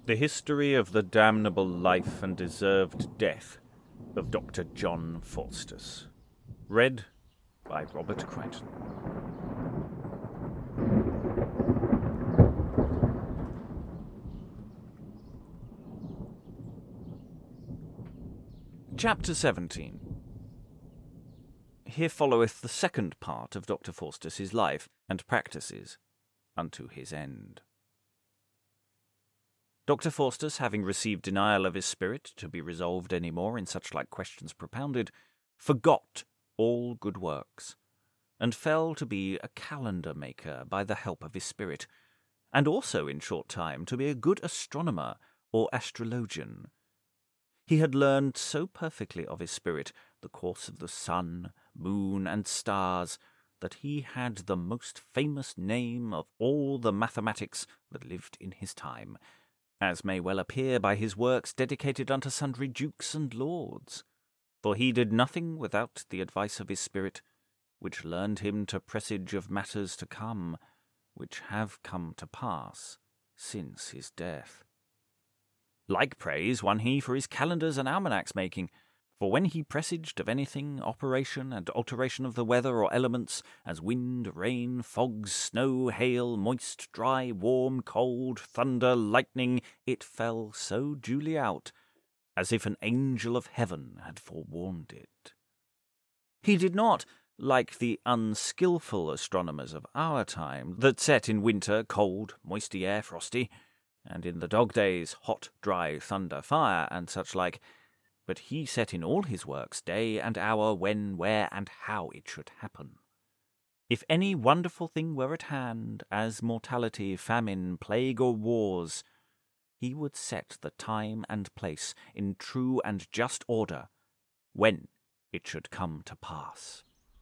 The History of the Damnable Life and Deserved Death of Dr. John Faustus. Read by Robert Crichton. Chapter 17. Here followeth the second part of Dr. Faustus's life and practices unto his end. Dr. Faustus, having received denial of his spirit to be resolved any more in such like questions propounded, forgot all good works, and fell to be a calendar maker by the help of his spirit, and also in short time to be a good astronomer or astrologian. He had learned so perfectly of his spirit the course of the sun, moon, and stars, that he had the most famous name of all the mathematics that lived in his time, as may well appear by his works dedicated unto sundry dukes and lords. For he did nothing without the advice of his spirit, which learned him to presage of matters to come, which have come to pass since his death. Like praise won he for his calendars and almanacs making, for when he presaged of anything, operation and alteration of the weather or elements, as wind, rain, fogs, snow, hail, moist, dry, warm, cold, thunder, lightning, it fell so duly out, as if an angel of heaven had forewarned it. He did not, like the unskilful astronomers of our time, that set in winter cold, moisty air, frosty, and in the dog days hot, dry, thunder, fire, and such like, but he set in all his works day and hour, when, where, and how it should happen. If any wonderful thing were at hand, as mortality, famine, plague, or wars, he would set the time and place in true and just order, when it should come to pass.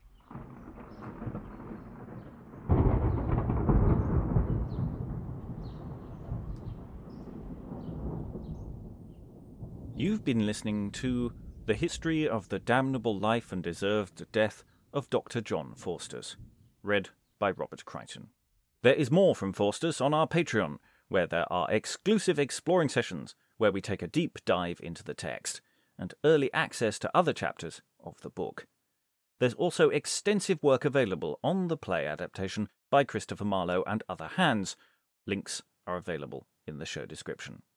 You've been listening to The History of the Damnable Life and Deserved Death of Dr. John Faustus, read by Robert Crichton. There is more from Faustus on our Patreon, where there are exclusive exploring sessions where we take a deep dive into the text, and early access to other chapters of the book. There's also extensive work available on the play adaptation by Christopher Marlowe and other hands. Links are available in the show description.